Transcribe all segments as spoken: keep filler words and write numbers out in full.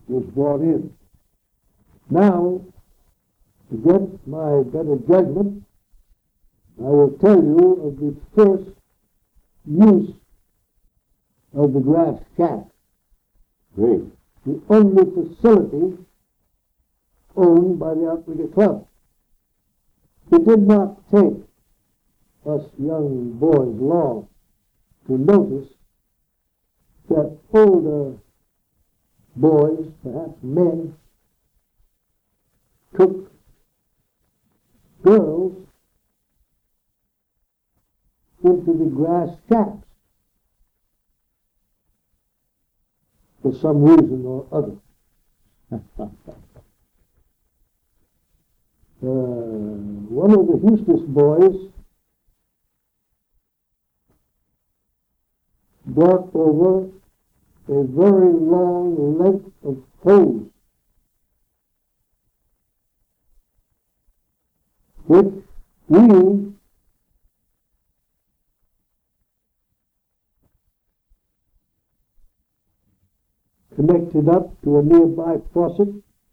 was brought in. Now, against my better judgment, I will tell you of the first use of the grass shack. Great. The only facility owned by the Outrigger Club. It did not take us young boys long to notice that older boys, perhaps men, took girls into the grass shacks for some reason or other. uh, one of the Eustis boys brought over a very long length of hose, which we connected up to a nearby faucet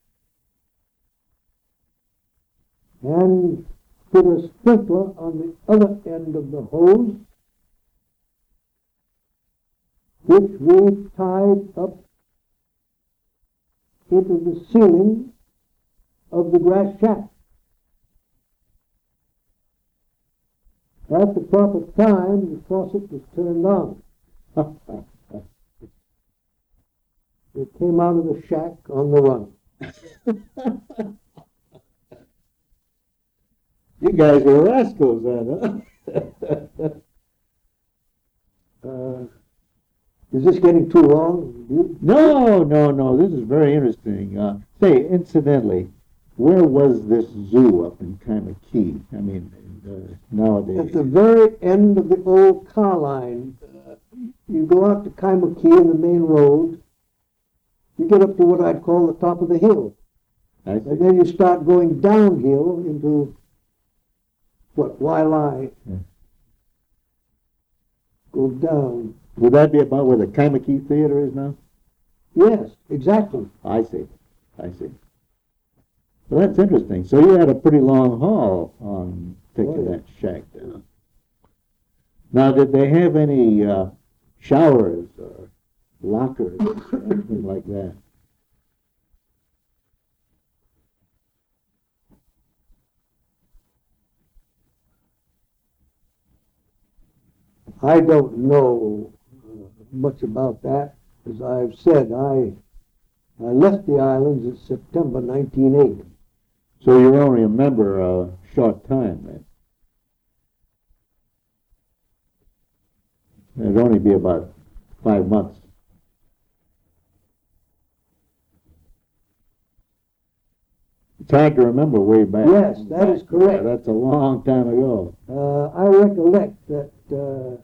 and put a sprinkler on the other end of the hose, which we tied up into the ceiling of the grass shack. At the proper time, the faucet was turned on. It came out of the shack on the run. You guys are rascals then, huh? uh, is this getting too long? You? No, no, no. This is very interesting. Uh, say, incidentally, where was this zoo up in Kaimaki? I mean, uh, nowadays. At the very end of the old car line. Uh, you go out to Kaimaki in the main road. You get up to what I'd call the top of the hill. I see. And then you start going downhill into what, Wailai. Yeah. Go down. Would that be about where the Kaimaki Theater is now? Yes, exactly. I see. I see. Well, that's interesting. So you had a pretty long haul on taking Oh, yeah. that shack down. Now, did they have any uh, showers or lockers or anything like that? I don't know uh, much about that. As I've said, I I left the islands in September nineteen eighty. So you're only a member a short time then? It'd only be about five months. It's hard to remember way back. Yes, that is correct. Yeah, that's a long time ago. Uh, I recollect that uh,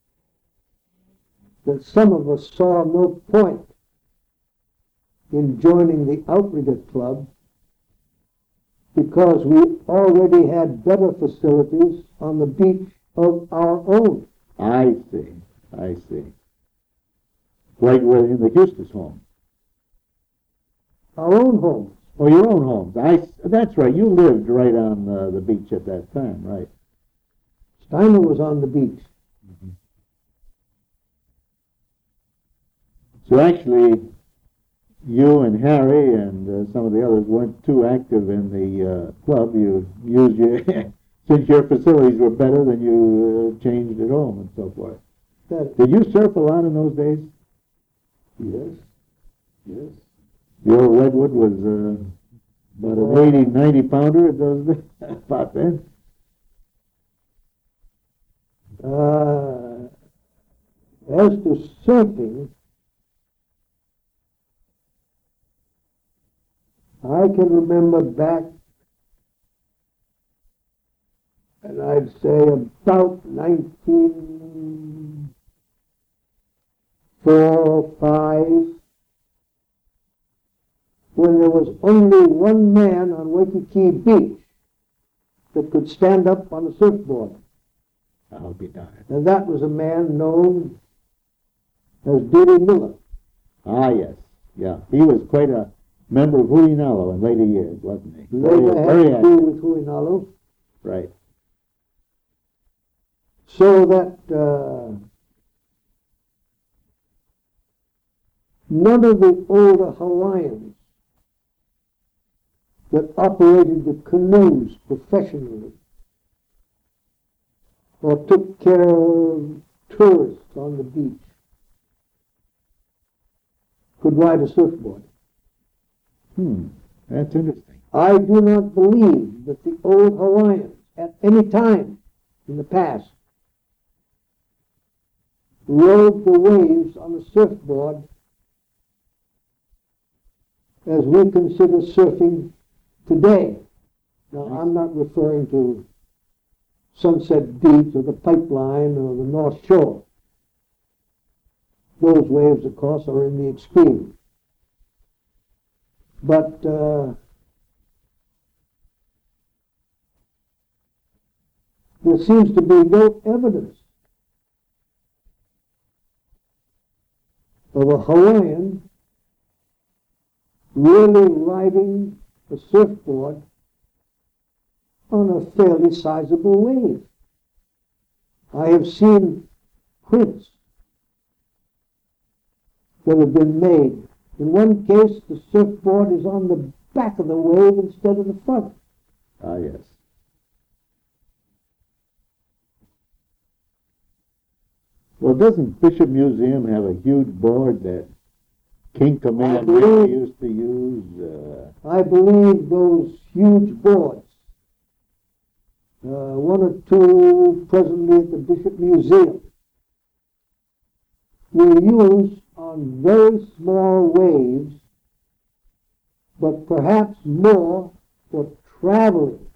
that some of us saw no point in joining the Outrigger Club because we already had better facilities on the beach of our own. I see. I see. Like in the Eustis home. Our own homes. Oh, your own homes. I, that's right. You lived right on uh, the beach at that time, right? Steiner was on the beach. Mm-hmm. So actually, you and Harry and uh, some of the others weren't too active in the uh, club. You used your, since your facilities were better, then you uh, changed at home and so forth. That, Did you surf a lot in those days? yes, yes. The old Redwood was uh, about an eighty, ninety pounder at those days, about then. Uh, as to surfing, I can remember back, and I'd say about nineteen four, five, when there was only one man on Waikiki Beach that could stand up on a surfboard. I'll be darned. And that was a man known as Doody Miller. Ah, yes. Yeah, he was quite a member of Huinalo in later years, wasn't he? Later Very, had very to do active. with Huinalo. Right. So that uh, none of the older Hawaiians that operated the canoes professionally or took care of tourists on the beach could ride a surfboard. Hmm, that's interesting. I do not believe that the old Hawaiians at any time in the past rode the waves on a surfboard as we consider surfing today. Now, I'm not referring to Sunset Beach or the Pipeline or the North Shore. Those waves, of course, are in the extreme. But uh, there seems to be no evidence of a Hawaiian really riding a surfboard on a fairly sizable wave. I have seen prints that have been made. In one case, the surfboard is on the back of the wave instead of the front. Ah, yes. Well, doesn't Bishop Museum have a huge board that King Kamehameha used to use? Uh, I believe those huge boards, uh, one or two presently at the Bishop Museum, were used on very small waves, but perhaps more for traveling,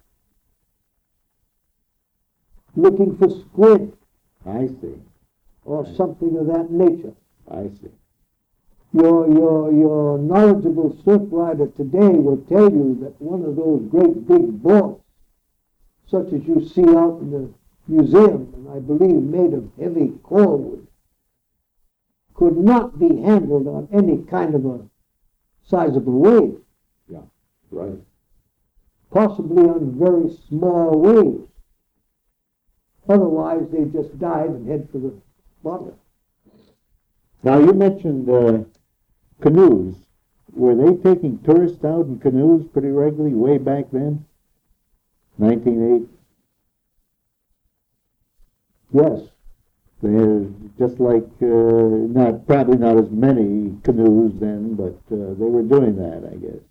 looking for squid I see. or something of that nature. I see. Your, your, your knowledgeable surf rider today will tell you that one of those great big boards, such as you see out in the museum, and I believe made of heavy corewood, could not be handled on any kind of a sizable wave. Yeah, right. Possibly on very small waves. Otherwise, they just dive and head for the bottom. Now, you mentioned uh, canoes. Were they taking tourists out in canoes pretty regularly way back then? nineteen eight? Yes. They're just like, uh, not probably not as many canoes then, but uh, they were doing that, I guess.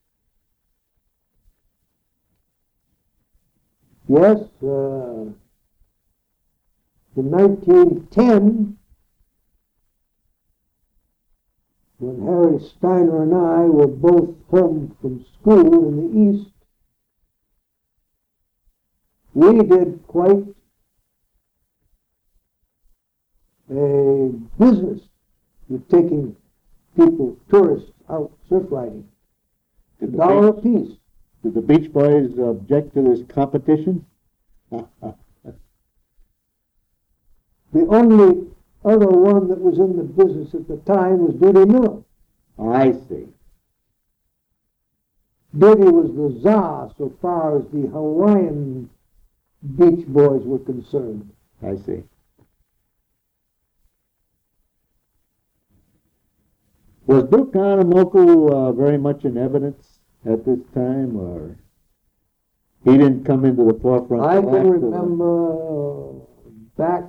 Yes. Uh, in nineteen ten, when Harry Steiner and I were both home from school in the East, we did quite a business with taking people, tourists, out surf riding. A Did the, dollar a beach, piece. did the Beach Boys object to this competition? The only other one that was in the business at the time was Dudie Miller. I see. Dudie was the czar so far as the Hawaiian Beach Boys were concerned. I see. Was Duke Kahanamoku uh, very much in evidence at this time, or he didn't come into the forefront? I till can after the- remember back,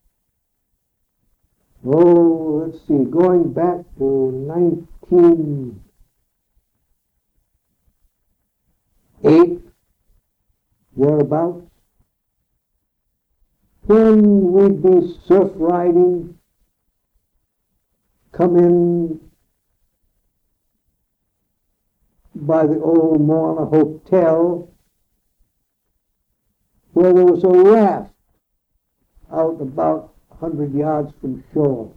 oh, let's see, going back to nineteen eight, thereabouts, when we'd be surf riding, come in by the old Moana Hotel, where there was a raft out about a hundred yards from shore.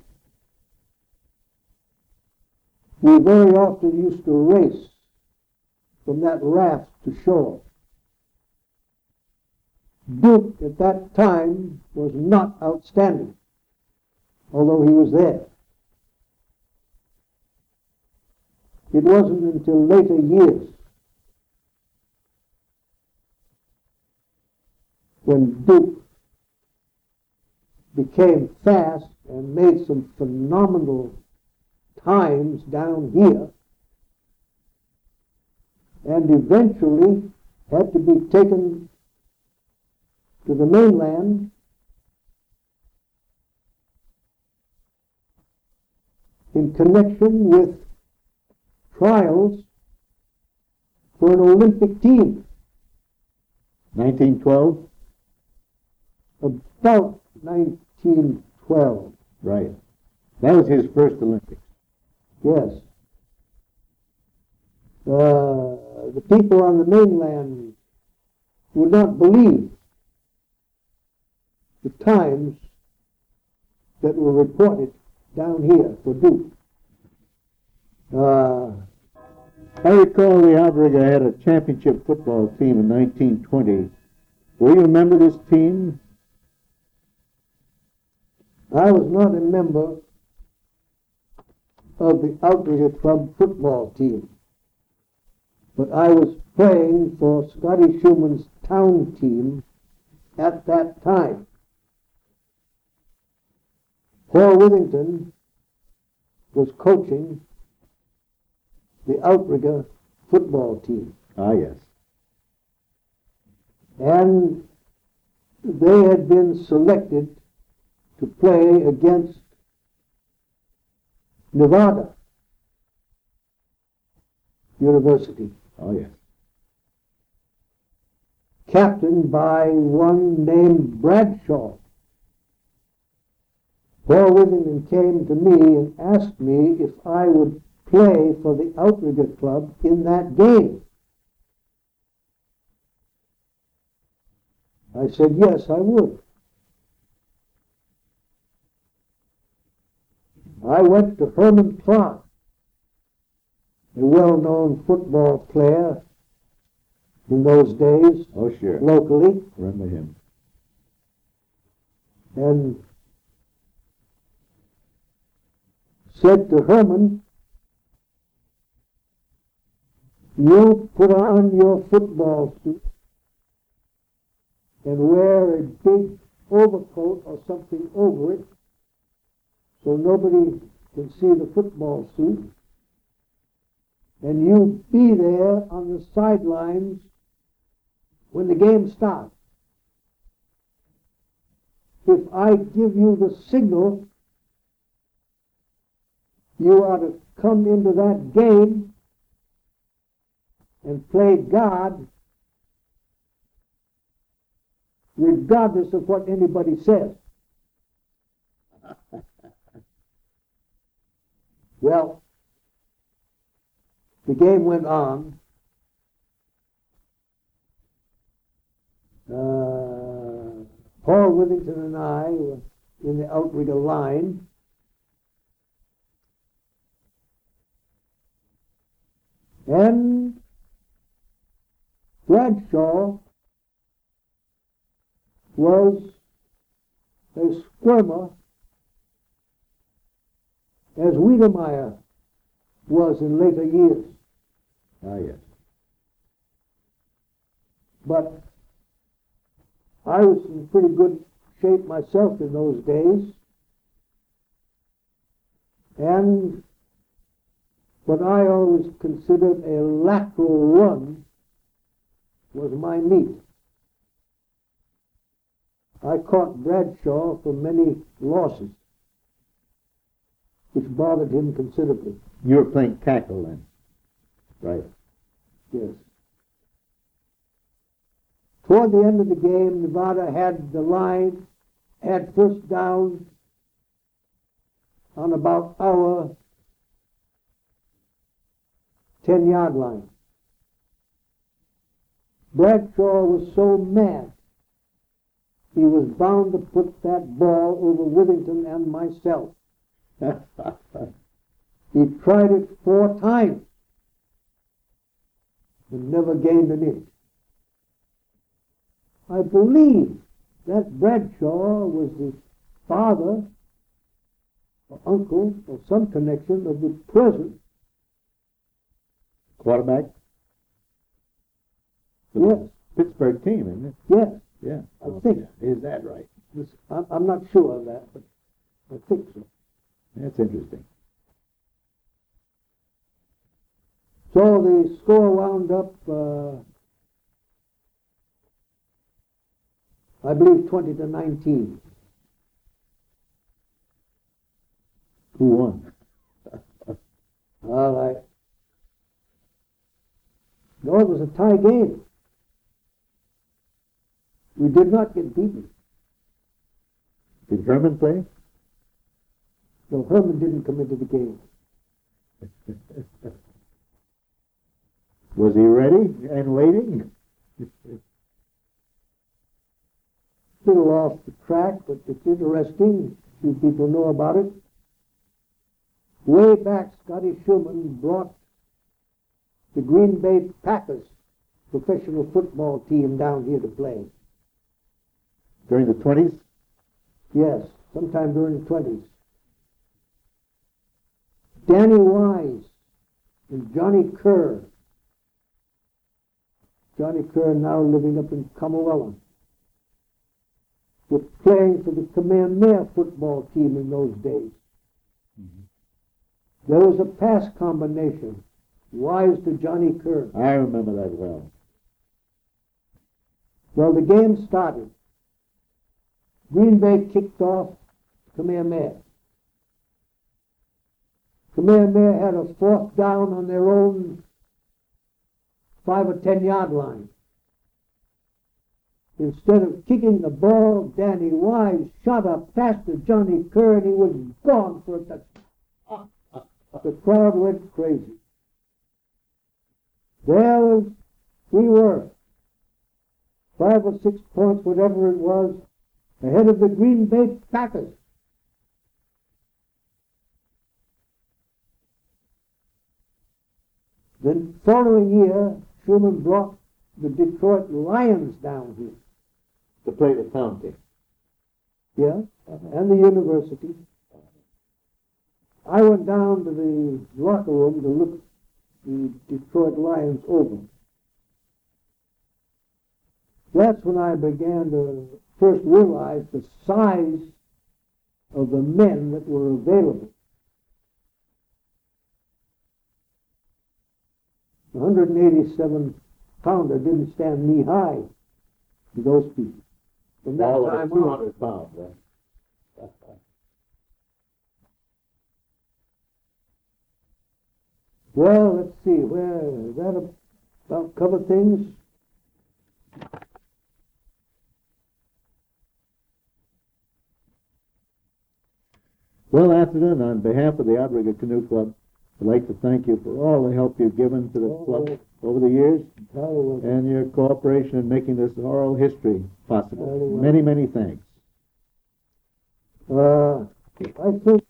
We very often used to race from that raft to shore. Duke at that time was not outstanding, although he was there. It wasn't until later years when Duke became fast and made some phenomenal times down here and eventually had to be taken to the mainland in connection with trials for an Olympic team. nineteen twelve? About nineteen twelve. Right. That was his first Olympics. Yes. Uh, the people on the mainland would not believe the times that were reported down here for Duke. Uh, I recall the Outrigger had a championship football team in nineteen twenty. Will you remember this team? I was not a member of the Outrigger Club football team, but I was playing for Scotty Schumann's town team at that time. Paul Withington was coaching the Outrigger football team. Ah, yes. And they had been selected to play against Nevada University. Oh, yes. Captained by one named Bradshaw. Paul Withington came to me and asked me if I would play for the Outrigger Club in that game. I said, yes, I would. I went to Herman Clark, a well-known football player in those days, Oh, sure. locally, Remember him. and said to Herman, you put on your football suit and wear a big overcoat or something over it so nobody can see the football suit, and you be there on the sidelines when the game starts. If I give you the signal, you are to come into that game and play God regardless of what anybody says. Well, the game went on. Uh, Paul Withington and I were in the Outrigger line. And Bradshaw was a squirmer as Wiedemeyer was in later years. Ah, yes. But I was in pretty good shape myself in those days. And what I always considered a lateral run was my meat. I caught Bradshaw for many losses, which bothered him considerably. You were playing tackle then, right? Yes. Toward the end of the game, Nevada had the line, had first down on about our ten-yard line. Bradshaw was so mad, he was bound to put that ball over Withington and myself. He tried it four times and never gained an inch. I believe that Bradshaw was the father or uncle or some connection of the present Quarterback? Yes. Pittsburgh team, isn't it? Yes. Yeah. I think. Is that right? This, I'm, I'm not sure of that, but I think so. That's interesting. So the score wound up, uh, I believe, twenty to nineteen. Who won? All right. No, it was a tie game. We did not get beaten. Did Herman play? No, Herman didn't come into the game. Was he ready and waiting? Little off the track, but it's interesting. Few people know about it. Way back, Scotty Schumann brought the Green Bay Packers professional football team down here to play. During the twenties? Yes, sometime during the twenties. Danny Wise and Johnny Kerr. Johnny Kerr now living up in Kamawela. Were playing for the Kamehameha football team in those days. Mm-hmm. There was a pass combination. Wise to Johnny Kerr. I remember that well. Well, the game started. Green Bay kicked off Kamehameha. Kamehameha had a fourth down on their own five or ten yard line. Instead of kicking the ball, Danny Wise shot a pass to Johnny Kerr and he was gone for a touchdown. The crowd went crazy. There was, we were, five or six points, whatever it was, ahead of the Green Bay Packers. The following year, Schumann brought the Detroit Lions down here. To play the county. Yeah, and the university. I went down to the locker room to look the Detroit Lions over. That's when I began to first realize the size of the men that were available. The one hundred eighty-seven pounder didn't stand knee high to those people. From that All time two on. hundred pounds, right? Well, let's see, where that about cover things? Well, afternoon, on behalf of the Outrigger Canoe Club, I'd like to thank you for all the help you've given to the Oh, club over the years Very well. and your cooperation in making this oral history possible. Very well. Many, many thanks. Uh, I think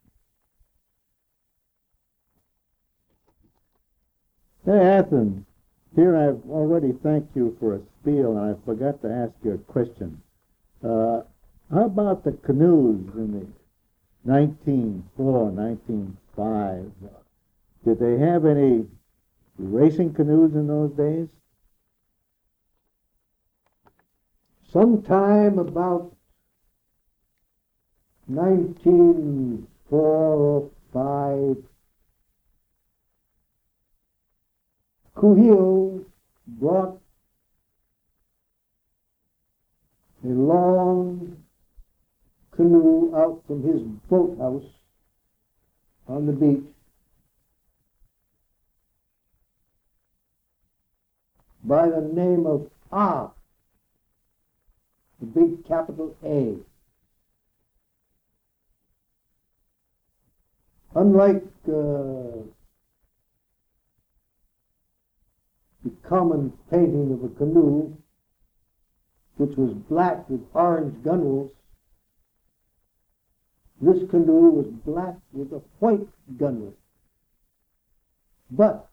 Hey, Athens, here I've already thanked you for a spiel, and I forgot to ask you a question. Uh, how about the canoes in the nineteen oh four, nineteen oh five? Did they have any racing canoes in those days? sometime about nineteen oh four or five, Kuhio brought a long canoe out from his boathouse on the beach. By the name of Ah, the big capital A. Unlike uh, the common painting of a canoe, which was black with orange gunwales, this canoe was black with a white gunwale. But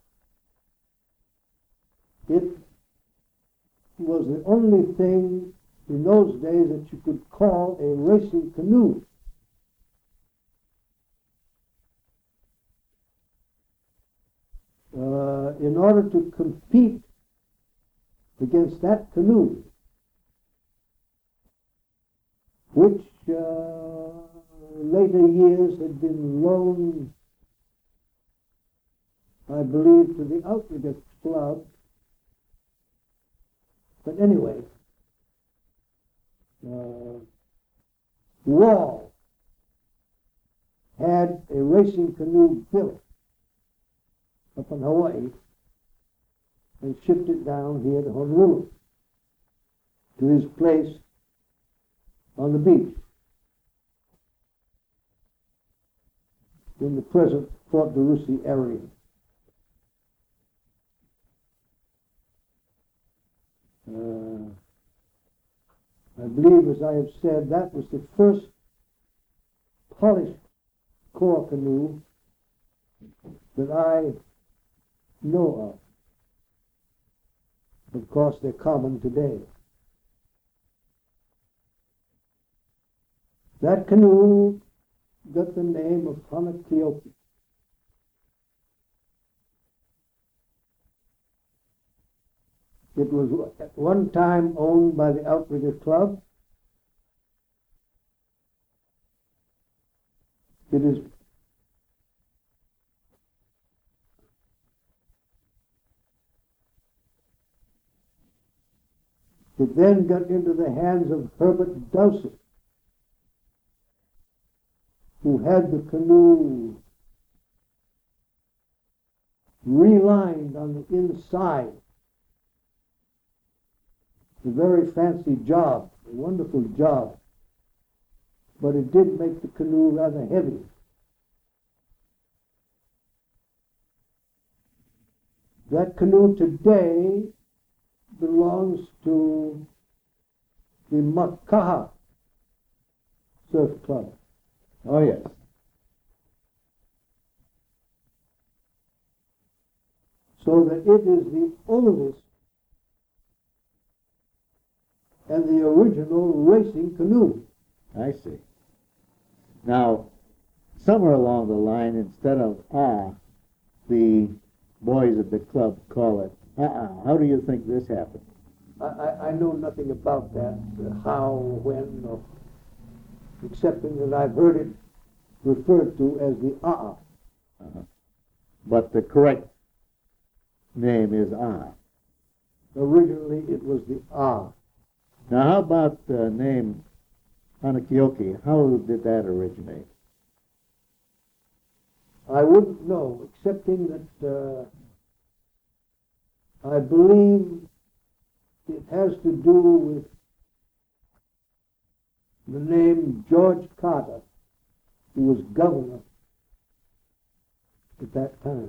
it was the only thing in those days that you could call a racing canoe. Uh, But in order to compete against that canoe, which uh, later years had been loaned, I believe, to the Outriggers Club. But anyway, uh, Wall had a racing canoe built up in Hawaii and shipped it down here to Honolulu, to his place on the beach in the present Fort DeRussy area. Uh, I believe, as I have said, that was the first polished core canoe that I know of. Of course, they're common today. That canoe got the name of Hanakioki. It was at one time owned by the Outriggers Club. It is It then got into the hands of Herbert Dowsett, who had the canoe relined on the inside. A very fancy job, a wonderful job, but it did make the canoe rather heavy. That canoe today belongs to the Makaha Surf Club. Oh, yes. So that it is the oldest and the original racing canoe. I see. Now, somewhere along the line, instead of ah, the boys at the club call it uh-uh. How do you think this happened? I, I, I know nothing about that, uh, how, when, or, excepting that I've heard it referred to as the uh-uh. Uh-huh. But the correct name is ah. Originally, it was the ah. Now, how about the name Hanakioki? How did that originate? I wouldn't know, excepting that uh, I believe it has to do with the name George Carter, who was governor at that time.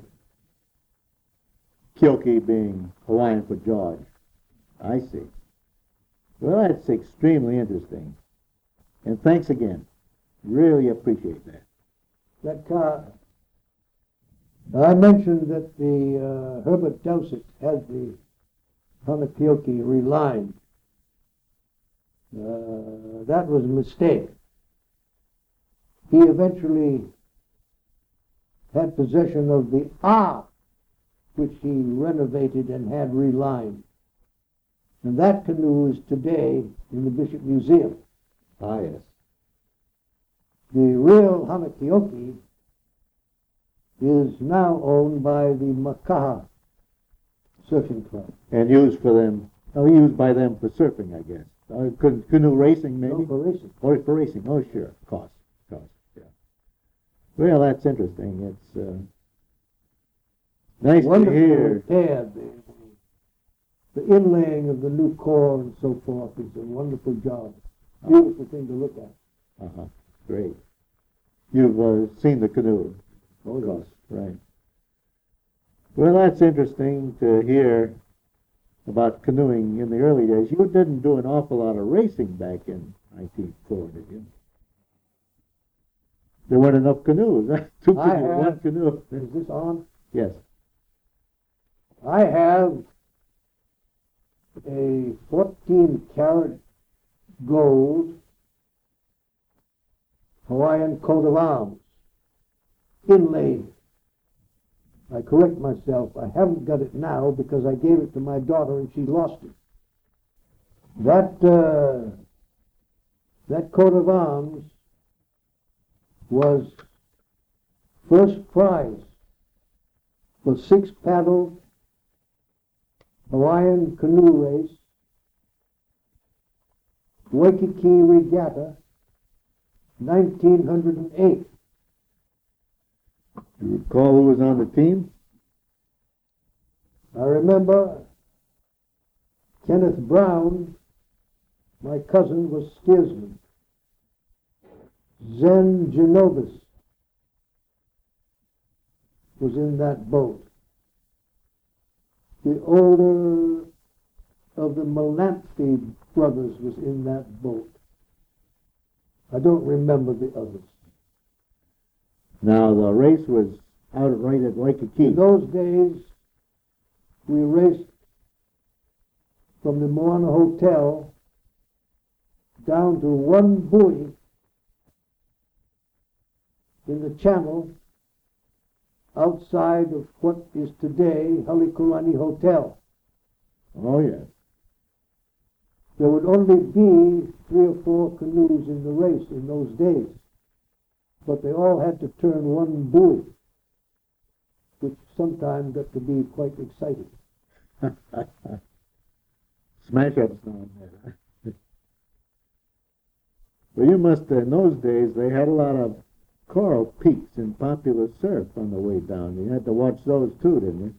Kyoki being Hawaiian for George. I see. Well, that's extremely interesting. And thanks again. Really appreciate that. That car, I mentioned that the uh, Herbert Dowsett had the Hanakioki relined. Uh, that was a mistake. He eventually had possession of the ah, which he renovated and had relined. And that canoe is today in the Bishop Museum. Ah, yes. The real Hanakioki is now owned by the Makaha Surfing Club. And used for them, oh, used by them for surfing, I guess. Uh, can- canoe racing, maybe? No, for racing. Or for racing, oh, sure, of course, of course, yeah. Well, that's interesting. It's uh, nice Wonderful to hear. repair. The, the inlaying of the new core and so forth is a wonderful job. Beautiful thing to look at. Uh-huh, great. You've uh, seen the canoe? Oh, yes. Right. Well, that's interesting to hear about canoeing in the early days. You didn't do an awful lot of racing back in nineteen four, did you? There weren't enough canoes. Two I canoes, have- one canoe. Is this on? Yes. I have a fourteen karat gold Hawaiian coat of arms inlaid I correct myself. I haven't got it now because I gave it to my daughter and she lost it. That uh, that coat of arms was first prize for six paddle Hawaiian canoe race, Waikiki Regatta, nineteen oh eight. Do you recall who was on the team? I remember Kenneth Brown, my cousin, was steersman. Zen Genovese was in that boat. The older of the Melanthi brothers was in that boat. I don't remember the others. Now, the race was out right at Waikiki. In those days, we raced from the Moana Hotel down to one buoy in the channel outside of what is today Halekulani Hotel. Oh, yes. There would only be three or four canoes in the race in those days, but they all had to turn one buoy, which sometimes got to be quite exciting. Smash-ups down there. Well, you must, in those days, they had a lot of coral peaks in popular surf on the way down. You had to watch those too, didn't you?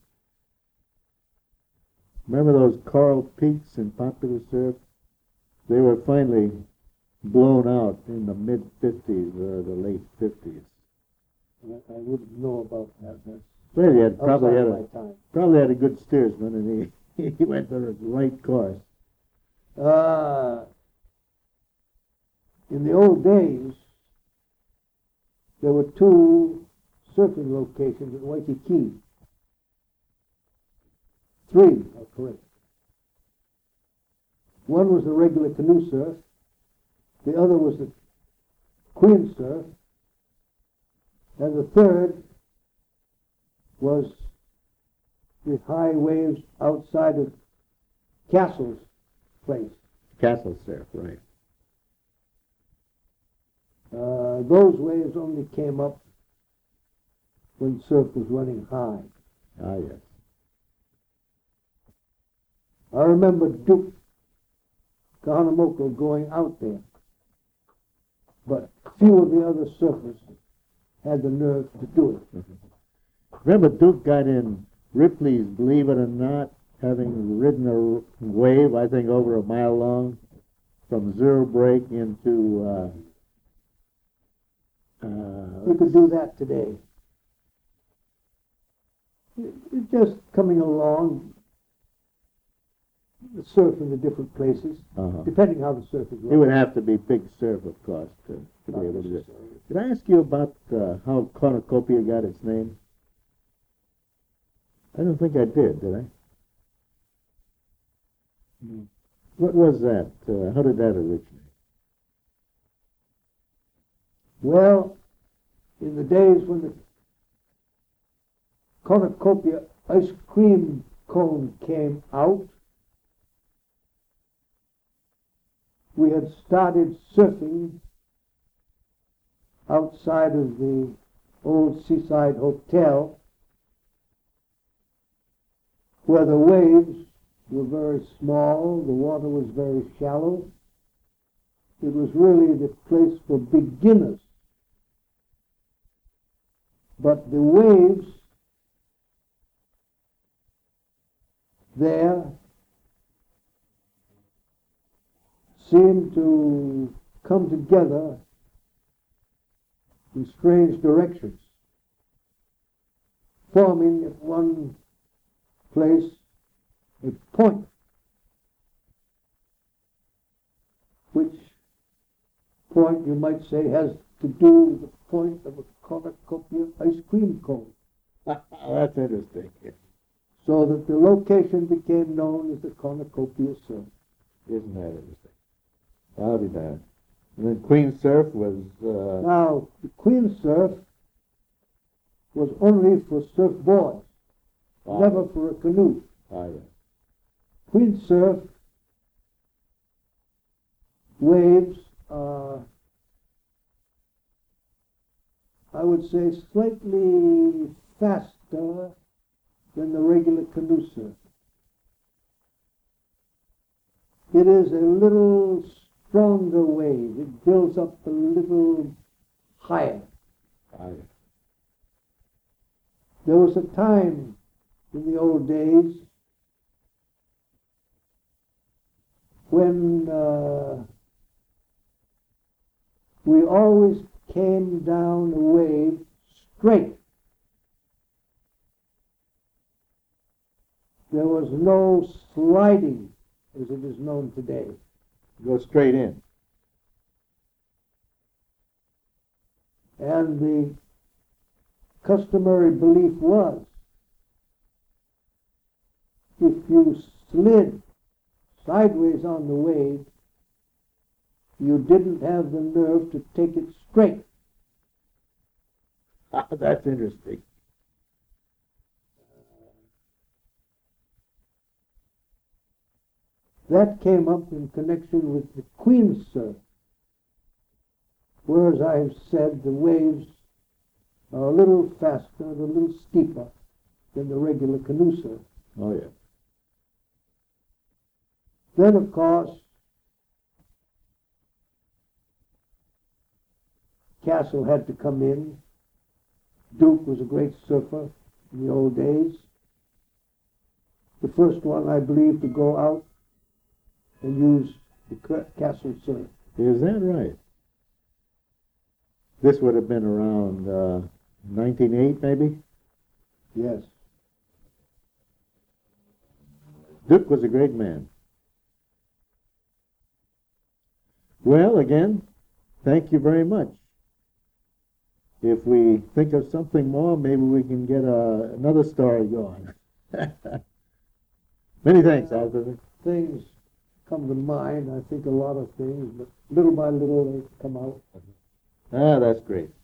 Remember those coral peaks in popular surf? They were finally blown out in the mid-fifties or the late fifties. I, I wouldn't know about that. That's Well, he had probably had outside a my time. probably had a good steersman, and he he went the right course. Uh, in the old days, there were two surfing locations at Waikiki. Three, are correct. One was the regular canoe surf. The other was the queen surf. And the third was the high waves outside of Castle's place. Castle surf, right. Uh, those waves only came up when surf was running high. Ah, yes. I remember Duke Kahanamoko going out there, but few of the other surfers had the nerve to do it. Remember, Duke got in Ripley's Believe It or Not, having ridden a wave, I think, over a mile long, from zero break into... Uh, uh, You could do that today. It's just coming along, the surf in the different places, uh-huh. depending how the surf is It running. would have to be big surf, of course, to, to be Not able to do it. necessarily. Did I ask you about uh, how cornucopia got its name? I don't think I did, did I? No. What was that? Uh, how did that originate? Well, in the days when the cornucopia ice cream cone came out, we had started surfing outside of the old Seaside Hotel, where the waves were very small, the water was very shallow. It was really the place for beginners. But the waves there seemed to come together in strange directions, forming at one place a point, which point you might say has to do with the point of a cornucopia ice cream cone. That's interesting. So that the location became known as the Cornucopia Surf. Isn't that interesting? I'll be damned. And then Queen Surf was... Uh, Now, the Queen Surf was only for surfboards, Ah. never for a canoe. Ah, yeah. Windsurf waves are, I would say, slightly faster than the regular canoe surf. It is a little stronger wave. It builds up a little higher. Ah, yeah. There was a time in the old days when uh, we always came down a wave straight. There was no sliding as it is known today. Go straight in. And the customary belief was if you slid sideways on the wave, you didn't have the nerve to take it straight. That's interesting. That came up in connection with the Queen surf, where, as I have said, the waves are a little faster and a little steeper than the regular canoe surf. Oh, yeah. Then, of course, Castle had to come in. Duke was a great surfer in the old days. The first one, I believe, to go out and use the Castle surf. Is that right? This would have been around uh, nineteen oh eight, maybe? Yes. Duke was a great man. Well, again, thank you very much. If we think of something more, maybe we can get a, another story going. Many thanks, Arthur. Things come to mind. I think a lot of things, but little by little they come out. Ah, that's great.